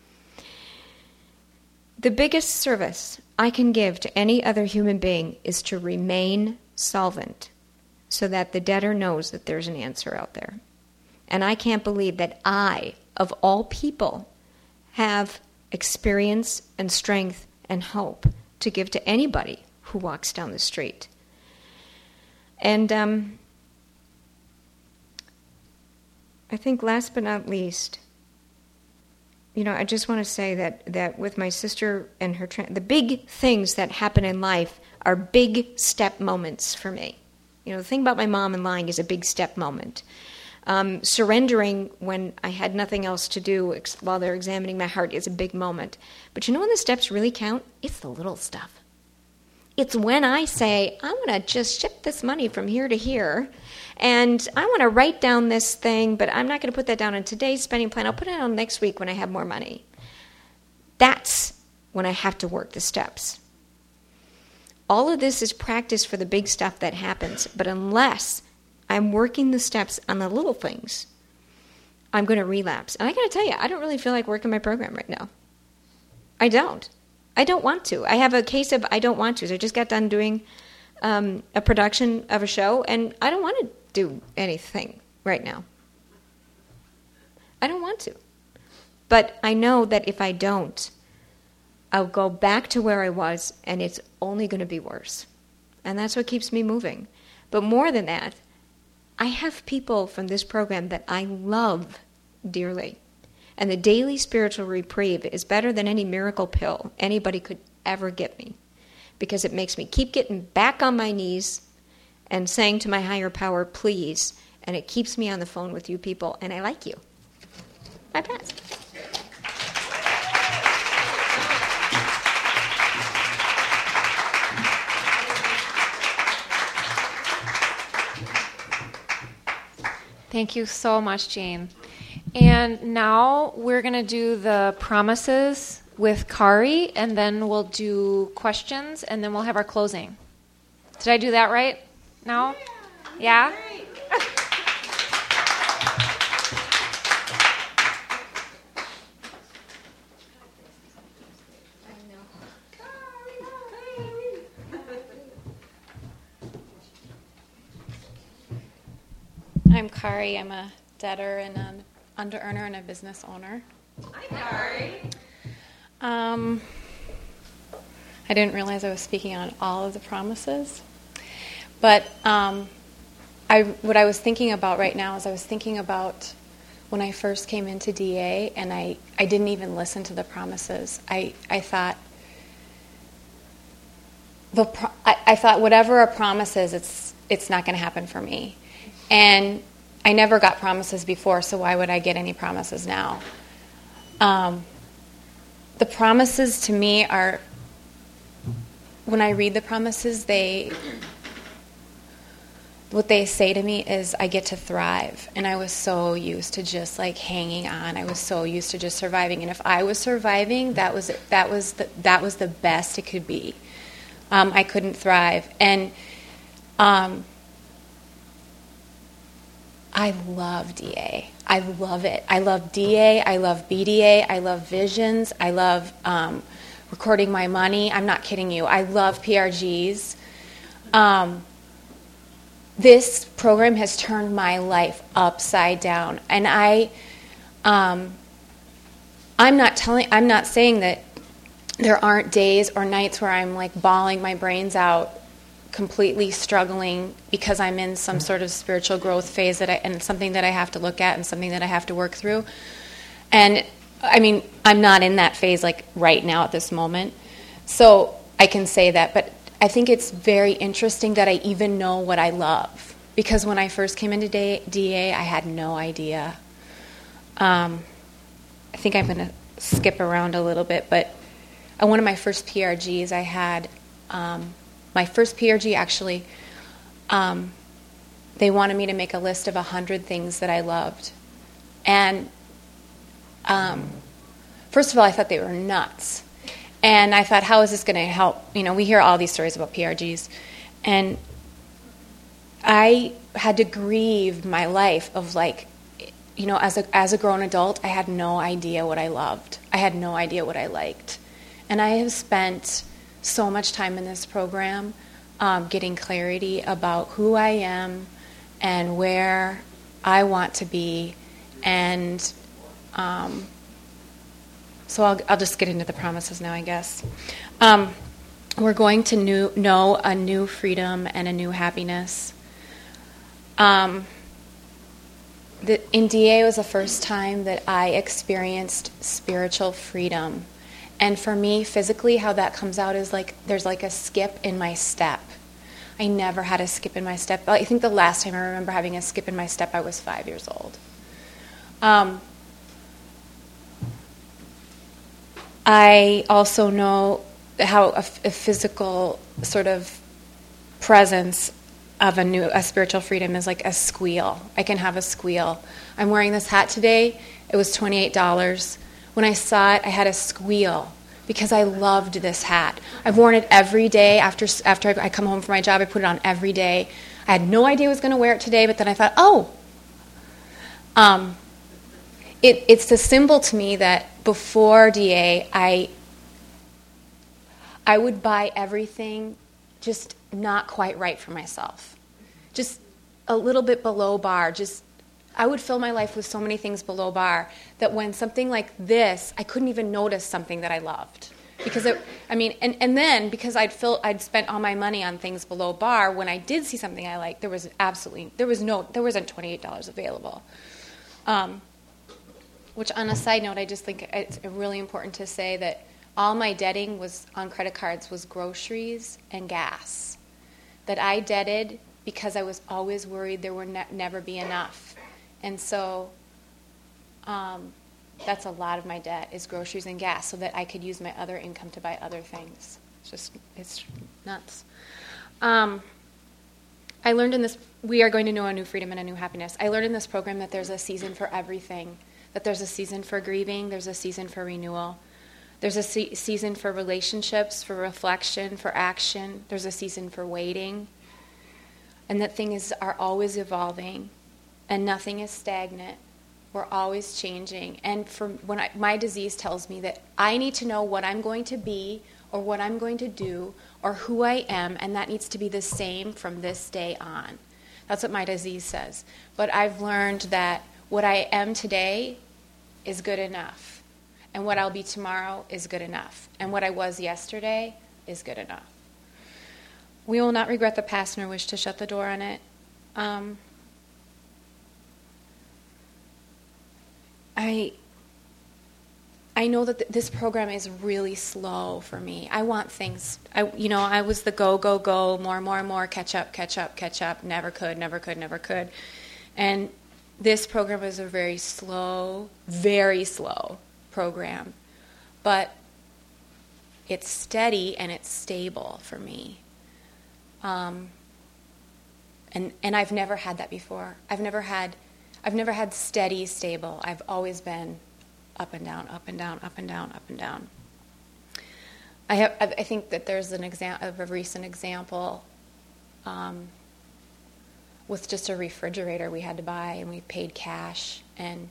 The biggest service I can give to any other human being is to remain solvent so that the debtor knows that there's an answer out there. And I can't believe that I, of all people, have experience and strength and hope to give to anybody who walks down the street. And I think last but not least, I just want to say that with my sister and her, the big things that happen in life are big step moments for me. The thing about my mom and lying is a big step moment. Surrendering when I had nothing else to do while they're examining my heart is a big moment. But when the steps really count? It's the little stuff. It's when I say, I want to just ship this money from here to here, and I want to write down this thing, but I'm not going to put that down in today's spending plan. I'll put it on next week when I have more money. That's when I have to work the steps. All of this is practice for the big stuff that happens, but unless I'm working the steps on the little things, I'm going to relapse. And I got to tell you, I don't really feel like working my program right now. I don't want to. I have a case of I don't want to. So I just got done doing a production of a show, and I don't want to do anything right now. I don't want to. But I know that if I don't, I'll go back to where I was, and it's only going to be worse. And that's what keeps me moving. But more than that, I have people from this program that I love dearly. And the daily spiritual reprieve is better than any miracle pill anybody could ever give me, because it makes me keep getting back on my knees and saying to my higher power, please, and it keeps me on the phone with you people, and I like you. I pass. Thank you so much, Jane. And now we're going to do the promises with Kari, and then we'll do questions, and then we'll have our closing. Did I do that right now? Yeah? I'm Kari. I'm a debtor and an under-earner and a business owner. Hi, Kari. I didn't realize I was speaking on all of the promises. But what I was thinking about right now is I was thinking about when I first came into DA, and I didn't even listen to the promises. I thought I thought whatever a promise is, it's not going to happen for me. And I never got promises before, so why would I get any promises now? The promises to me are, when I read the promises, what they say to me is I get to thrive. And I was so used to just like hanging on. I was so used to just surviving. And if I was surviving, that was the best it could be. I couldn't thrive. And I love DA. I love it. I love DA. I love BDA. I love visions. I love recording my money. I'm not kidding you. I love PRGs. This program has turned my life upside down. And I'm not saying that there aren't days or nights where I'm like bawling my brains out, completely struggling because I'm in some sort of spiritual growth phase and something that I have to look at and something that I have to work through. And I mean, I'm not in that phase like right now at this moment, so I can say that. But I think it's very interesting that I even know what I love, because when I first came into DA, I had no idea. I think I'm going to skip around a little bit, but one of my first PRGs I had. My first PRG, actually, they wanted me to make a list of 100 things that I loved. And first of all, I thought they were nuts. And I thought, how is this going to help? You know, we hear all these stories about PRGs. And I had to grieve my life of like, you know, as a grown adult, I had no idea what I loved. I had no idea what I liked. And I have spent so much time in this program getting clarity about who I am and where I want to be. And so I'll just get into the promises now, I guess. One we're going to know a new freedom and a new happiness. In DA was the first time that I experienced spiritual freedom. And for me, physically, how that comes out is like there's like a skip in my step. I never had a skip in my step. I think the last time I remember having a skip in my step, I was 5 years old. I also know how a physical sort of presence of a spiritual freedom is like a squeal. I can have a squeal. I'm wearing this hat today. It was $28. When I saw it, I had a squeal because I loved this hat. I've worn it every day. After I come home from my job, I put it on every day. I had no idea I was going to wear it today, but then I thought, it's a symbol to me that before DA, I would buy everything just not quite right for myself. Just a little bit below bar. I would fill my life with so many things below bar that when something like this, I couldn't even notice something that I loved. Because then because I'd spent all my money on things below bar, when I did see something I liked, there wasn't $28 available. Which on a side note, I just think it's really important to say that all my debting was on credit cards was groceries and gas. That I debted because I was always worried there would never be enough. And so that's a lot of my debt is groceries and gas so that I could use my other income to buy other things. It's nuts. I learned in this, we are going to know a new freedom and a new happiness. I learned in this program that there's a season for everything. That there's a season for grieving, there's a season for renewal. There's a season for relationships, for reflection, for action. There's a season for waiting. And that things are always evolving. And nothing is stagnant. We're always changing. And my disease tells me that I need to know what I'm going to be or what I'm going to do or who I am, and that needs to be the same from this day on. That's what my disease says. But I've learned that what I am today is good enough. And what I'll be tomorrow is good enough. And what I was yesterday is good enough. We will not regret the past nor wish to shut the door on it. I know that this program is really slow for me. I want things. I was the go, more, catch up, never could. And this program is a very slow program. But it's steady and it's stable for me. And I've never had that before. I've never had steady, stable. I've always been up and down, up and down, up and down, up and down. I think that there's a recent example with just a refrigerator we had to buy, and we paid cash. And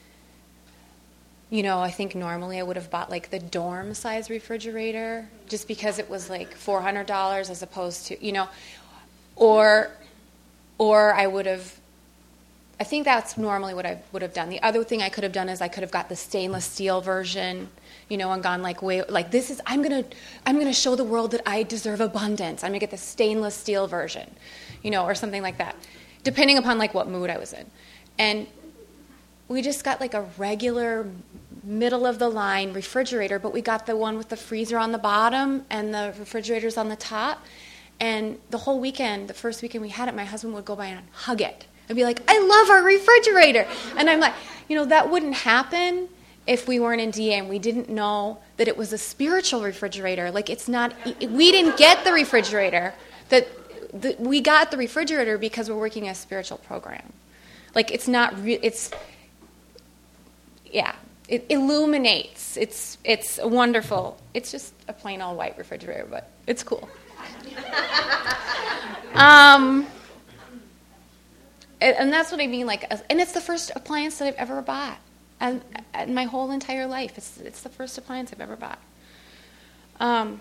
I think normally I would have bought like the dorm size refrigerator just because it was like $400 as opposed to or I would have. I think that's normally what I would have done. The other thing I could have done is I could have got the stainless steel version, and gone this is I'm gonna show the world that I deserve abundance. I'm gonna get the stainless steel version, or something like that, depending upon like what mood I was in. And we just got like a regular middle of the line refrigerator, but we got the one with the freezer on the bottom and the refrigerators on the top. And the whole weekend, the first weekend we had it, my husband would go by and hug it. I'd be like, I love our refrigerator. And I'm like, that wouldn't happen if we weren't in DA and we didn't know that it was a spiritual refrigerator. Like, it's not, we didn't get the refrigerator. We got the refrigerator because we're working a spiritual program. Like, it's not, it illuminates. It's wonderful. It's just a plain old white refrigerator, but it's cool. And that's what I mean, and it's the first appliance that I've ever bought, and my whole entire life, it's the first appliance I've ever bought. I'm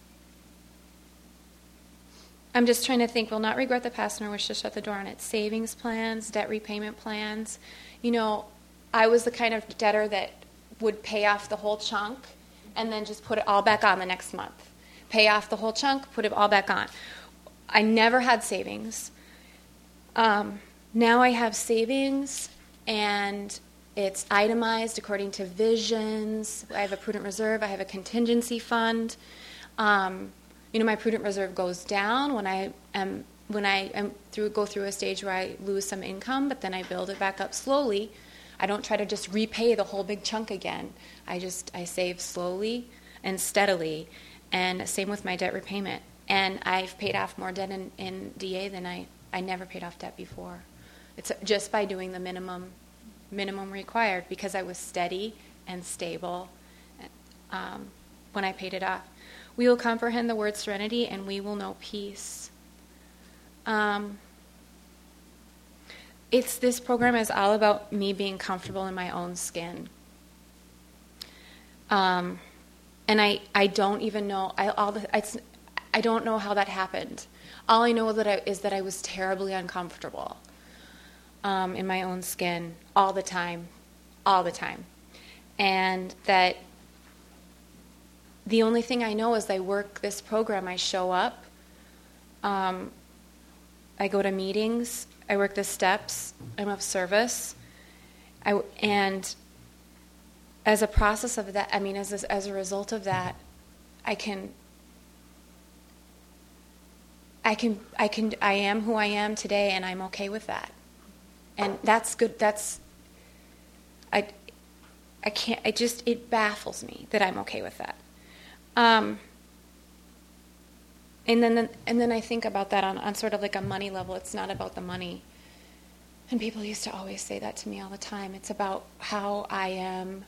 just trying to think. Will not regret the past nor wish to shut the door on it. Savings plans, debt repayment plans. I was the kind of debtor that would pay off the whole chunk and then just put it all back on the next month. pay off the whole chunk, put it all back on. I never had savings. Now I have savings, and it's itemized according to visions. I have a prudent reserve. I have a contingency fund. My prudent reserve goes down when I go through a stage where I lose some income, but then I build it back up slowly. I don't try to just repay the whole big chunk again. I save slowly and steadily, and same with my debt repayment. And I've paid off more debt in DA than I never paid off debt before. It's just by doing the minimum required, because I was steady and stable when I paid it off. We will comprehend the word serenity, and we will know peace. This program is all about me being comfortable in my own skin. And I don't even know, I don't know how that happened. All I know is that I was terribly uncomfortable in my own skin all the time. And that the only thing I know is I work this program, I show up, I go to meetings, I work the steps, I'm of service, and as a process of that, as a result of that, I am who I am today, and I'm okay with that. And that's good. It baffles me that I'm okay with that. And then I think about that on sort of like a money level. It's not about the money. And people used to always say that to me all the time. It's about how I am,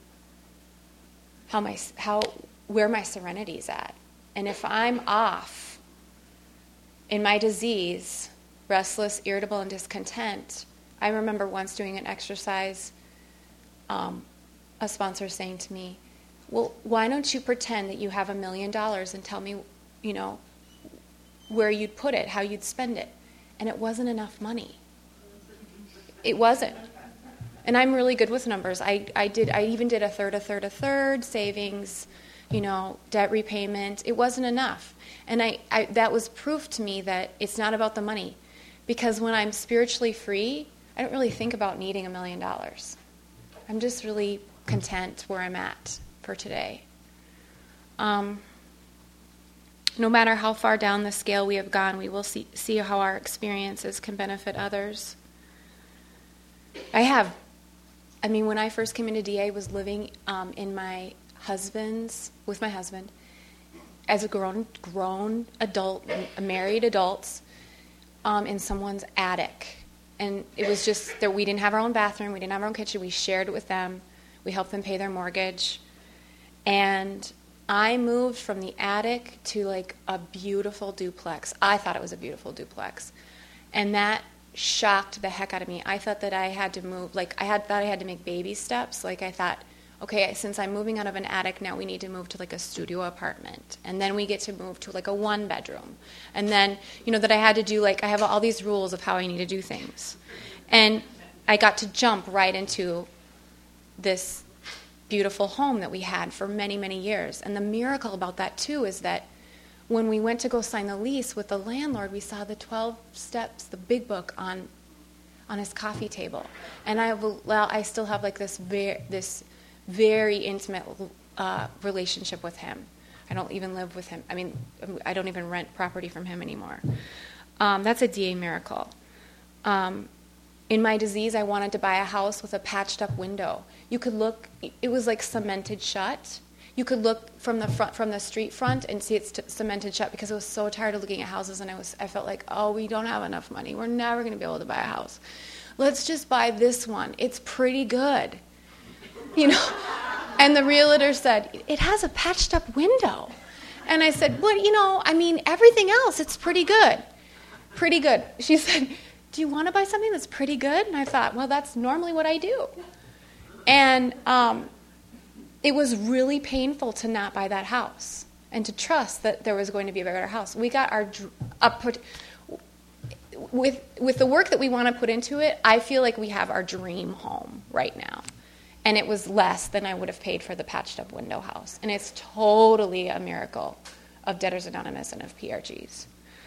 where my serenity's at. And if I'm off in my disease, restless, irritable, and discontent, I remember once doing an exercise, a sponsor saying to me, well, why don't you pretend that you have $1 million and tell me, where you'd put it, how you'd spend it. And it wasn't enough money. It wasn't. And I'm really good with numbers. I even did a third savings, debt repayment. It wasn't enough. And that was proof to me that it's not about the money. Because when I'm spiritually free, I don't really think about needing $1 million. I'm just really content where I'm at for today. No matter how far down the scale we have gone, we will see how our experiences can benefit others. When I first came into DA, I was living with my husband, as a grown adult, married adults, in someone's attic. And it was just that we didn't have our own bathroom, we didn't have our own kitchen, we shared it with them, we helped them pay their mortgage. And I moved from the attic to like a beautiful duplex. I thought it was a beautiful duplex. And that shocked the heck out of me. I thought that I had to move, thought I had to make baby steps. Like I thought, okay, since I'm moving out of an attic, now we need to move to like a studio apartment. And then we get to move to like a 1-bedroom. And then, that I had to do I have all these rules of how I need to do things. And I got to jump right into this beautiful home that we had for many, many years. And the miracle about that, too, is that when we went to go sign the lease with the landlord, we saw the 12 steps, the big book on his coffee table. And I still have this very intimate relationship with him. I don't even live with him. I don't even rent property from him anymore. That's a DA miracle. In my disease, I wanted to buy a house with a patched up window. You could look, it was like cemented shut. You could look from the street front and see it's cemented shut, because I was so tired of looking at houses, and I felt like, we don't have enough money. We're never going to be able to buy a house. Let's just buy this one. It's pretty good. And the realtor said, it has a patched up window. And I said, everything else, it's pretty good. Pretty good. She said, do you want to buy something that's pretty good? And I thought, well, that's normally what I do. And it was really painful to not buy that house and to trust that there was going to be a better house. We got with the work that we want to put into it, I feel like we have our dream home right now. And it was less than I would have paid for the patched up window house. And it's totally a miracle of Debtors Anonymous and of PRGs.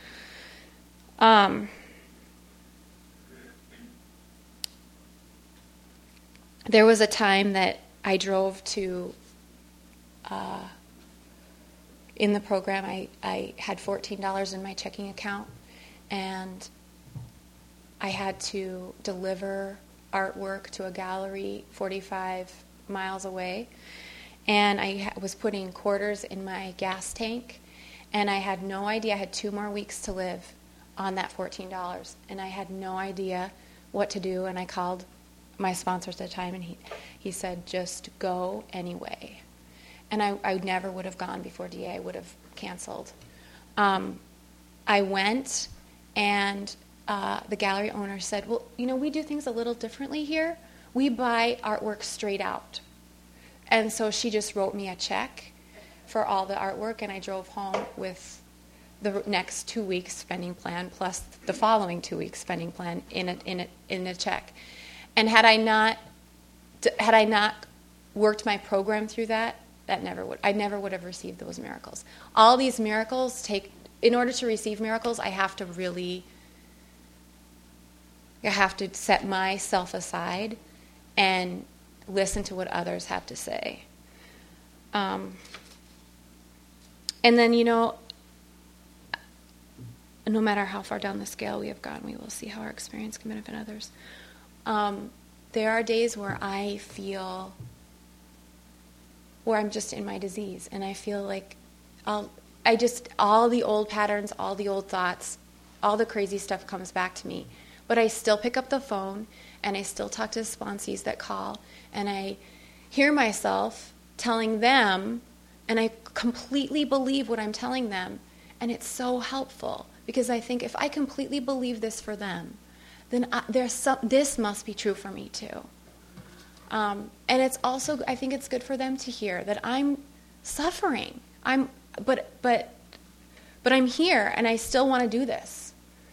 There was a time that I drove to, in the program, I had $14 in my checking account, and I had to deliver artwork to a gallery 45 miles away, and I was putting quarters in my gas tank, and I had no idea. I had 2 more weeks to live on that $14, and I had no idea what to do, and I called my sponsors at the time, and he said, just go anyway. And I never would have gone before DA would have canceled. I went, and the gallery owner said, well, we do things a little differently here. We buy artwork straight out. And so she just wrote me a check for all the artwork, and I drove home with the next 2 weeks spending plan plus the following 2 weeks spending plan in a check. And had I not worked my program through that, I never would have received those miracles. All these miracles in order to receive miracles, I have to set myself aside and listen to what others have to say. And then, no matter how far down the scale we have gone, we will see how our experience can benefit others. There are days where I feel where I'm just in my disease, and I feel like all the old patterns, all the old thoughts, all the crazy stuff comes back to me. But I still pick up the phone, and I still talk to the sponsees that call, and I hear myself telling them, and I completely believe what I'm telling them, and it's so helpful, because I think if I completely believe this for them, then this must be true for me too. And it's also, I think it's good for them to hear that I'm suffering. But I'm here, and I still want to do this.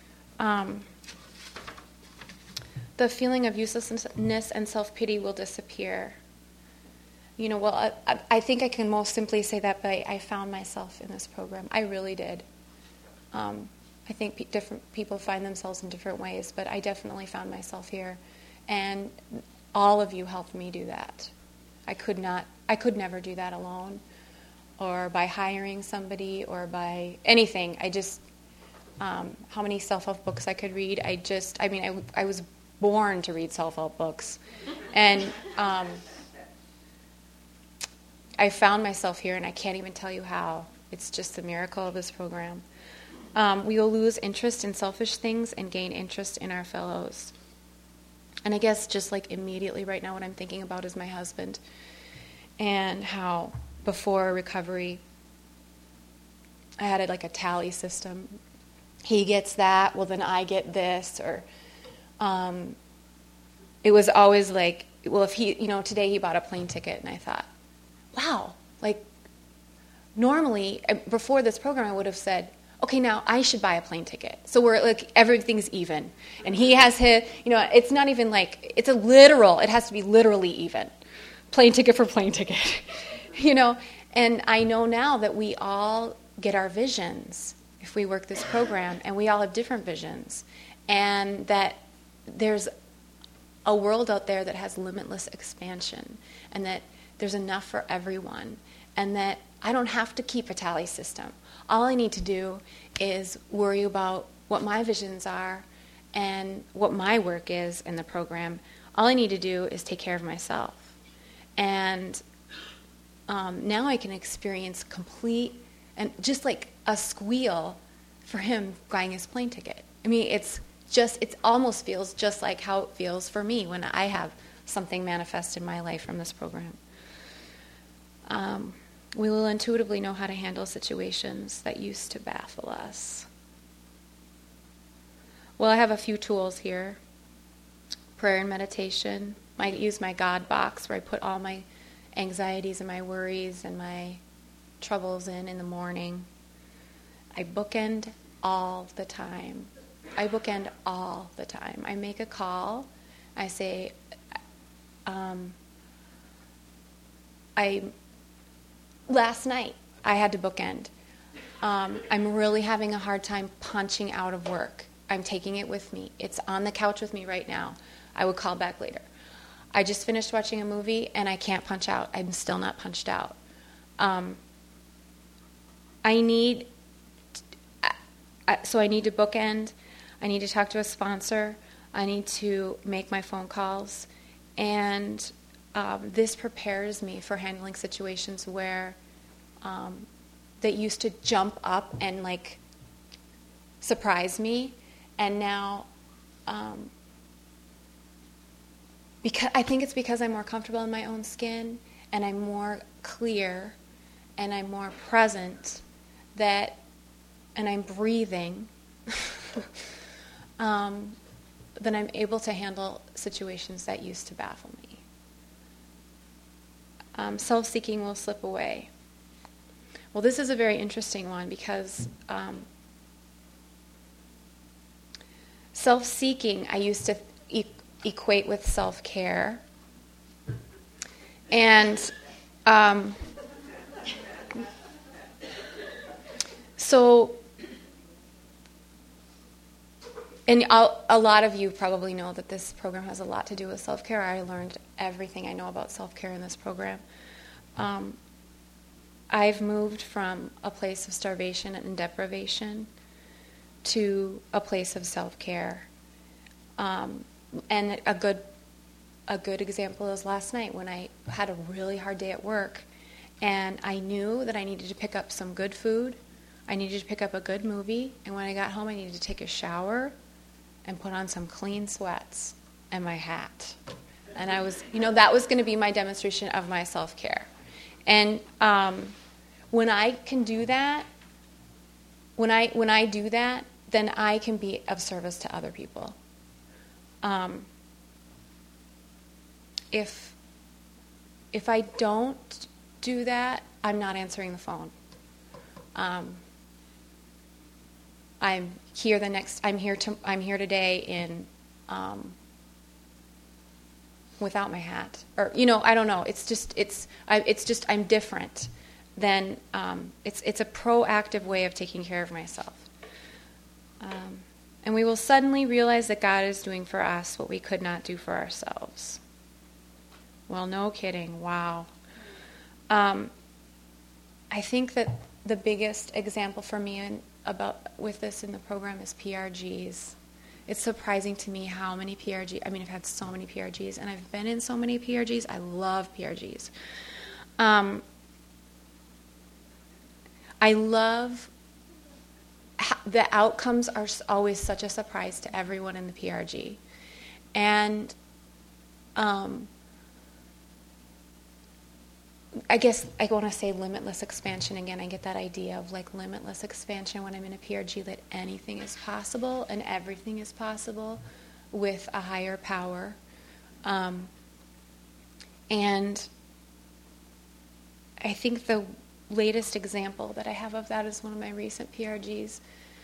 The feeling of uselessness and self-pity will disappear. I think I can most simply say that by I found myself in this program. I really did. I think different people find themselves in different ways, but I definitely found myself here. And all of you helped me do that. I could never do that alone, or by hiring somebody, or by anything. I just, how many self-help books I could read. I was born to read self-help books. And I found myself here, and I can't even tell you how. It's just the miracle of this program. We will lose interest in selfish things and gain interest in our fellows. And I guess just like immediately right now what I'm thinking about is my husband, and how before recovery I had a tally system. He gets that, well then I get this, or it was always like, well, if he, today he bought a plane ticket, and I thought, wow, normally before this program I would have said, okay, now I should buy a plane ticket. So we're everything's even. And he has his, it's not even it's a literal, it has to be literally even. Plane ticket for plane ticket. And I know now that we all get our visions if we work this program, and we all have different visions. And that there's a world out there that has limitless expansion, and that there's enough for everyone, and that I don't have to keep a tally system. All I need to do is worry about what my visions are and what my work is in the program. All I need to do is take care of myself. And now I can experience complete, and just like a squeal for him buying his plane ticket. It almost feels just like how it feels for me when I have something manifest in my life from this program. We will intuitively know how to handle situations that used to baffle us. Well, I have a few tools here. Prayer and meditation. I use my God box where I put all my anxieties and my worries and my troubles in the morning. I bookend all the time. I make a call. I say, last night I had to bookend. I'm really having a hard time punching out of work. I'm taking it with me. It's on the couch with me right now. I would call back later. I just finished watching a movie and I can't punch out. I'm still not punched out. I need to bookend. I need to talk to a sponsor. I need to make my phone calls. And this prepares me for handling situations where that used to jump up and like surprise me. And now, because I think it's because I'm more comfortable in my own skin and I'm more clear and I'm more present and I'm breathing, then I'm able to handle situations that used to baffle me. Self-seeking will slip away. Well, this is a very interesting one because self-seeking I used to equate with self-care. And a lot of you probably know that this program has a lot to do with self-care. I learned everything I know about self-care in this program. I've moved from a place of starvation and deprivation to a place of self-care. And a good example is last night when I had a really hard day at work and I knew that I needed to pick up some good food, I needed to pick up a good movie, and when I got home I needed to take a shower and put on some clean sweats and my hat. And I was, that was going to be my demonstration of my self-care. And when I can do that, when I do that, then I can be of service to other people. If I don't do that, I'm not answering the phone. I'm here today in without my hat, or I don't know. It's just I'm different. Then it's a proactive way of taking care of myself. And we will suddenly realize that God is doing for us what we could not do for ourselves. Well, no kidding. Wow. I think that the biggest example for me with this in the program is PRGs. It's surprising to me how many PRGs. I've had so many PRGs, and I've been in so many PRGs. I love PRGs. I love the outcomes are always such a surprise to everyone in the PRG. And I guess I want to say limitless expansion again. I get that idea of like limitless expansion when I'm in a PRG, that anything is possible and everything is possible with a higher power. And I think the latest example that I have of that is one of my recent PRGs.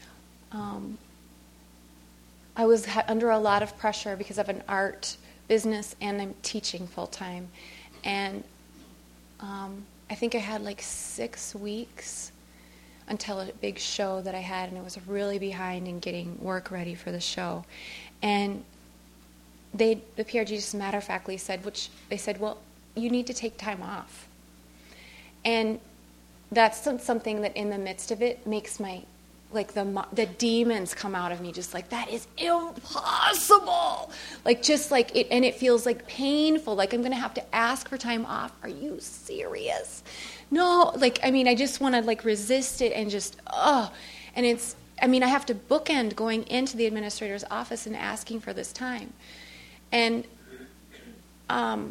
I was under a lot of pressure because of an art business and I'm teaching full-time. And I think I had like 6 weeks until a big show that I had, and I was really behind in getting work ready for the show. And the PRG just matter-of-factly said, well, you need to take time off. And that's something that in the midst of it makes my, like the demons come out of me, just like, that is impossible. Like, just like it, and it feels like painful, like I'm going to have to ask for time off. Are you serious? No, like, I just want to like resist it and just, and it's, I have to bookend going into the administrator's office and asking for this time. And I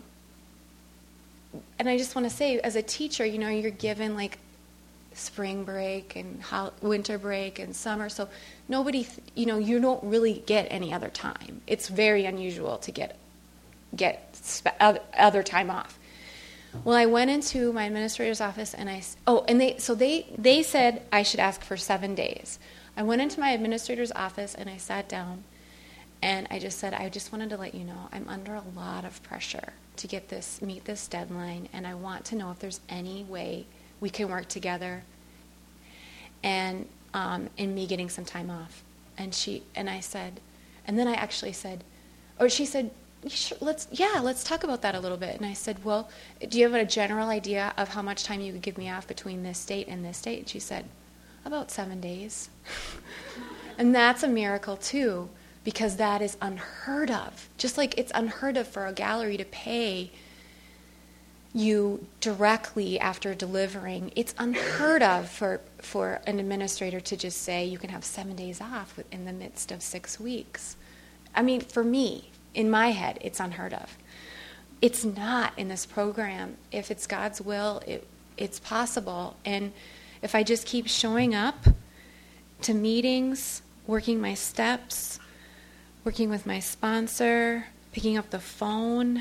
just want to say, as a teacher, you're given like spring break and winter break and summer, so nobody, you don't really get any other time. It's very unusual to get other time off. Well, I went into my administrator's office and they said I should ask for 7 days. I went into my administrator's office and I sat down and I just said, I just wanted to let you know I'm under a lot of pressure to meet this deadline, and I want to know if there's any way we can work together. and me getting some time off. And I said, and then I actually said, or she said, let's talk about that a little bit. And I said, well, do you have a general idea of how much time you could give me off between this date and this date? And she said, about 7 days. And that's a miracle too, because that is unheard of. Just like it's unheard of for a gallery to pay you directly after delivering, it's unheard of for an administrator to just say you can have 7 days off in the midst of 6 weeks. I mean, for me, in my head, it's unheard of. It's not in this program. If it's God's will, it's possible. And if I just keep showing up to meetings, working my steps, working with my sponsor, picking up the phone,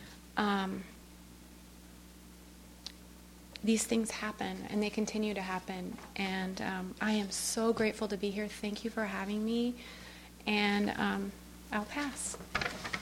these things happen, and they continue to happen. And I am so grateful to be here. Thank you for having me. And I'll pass.